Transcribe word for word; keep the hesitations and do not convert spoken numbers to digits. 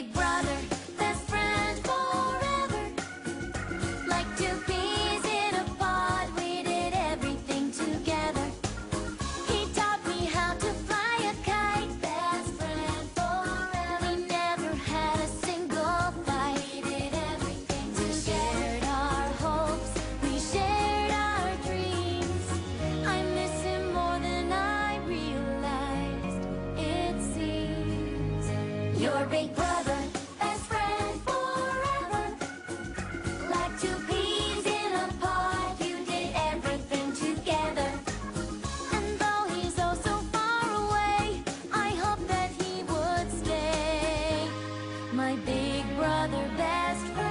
big brother, best friend forever. Like two peas in a pod, we did everything together. He taught me how to fly a kite, best friend forever. We never had a single fight, we did everything together. We shared our hopes, we shared our dreams. I miss him more than I realized, it seems. Your big brother, best friend forever. Like two peas in a pod, you did everything together. And though he's oh so far away, I hope that he would stay my big brother, best friend.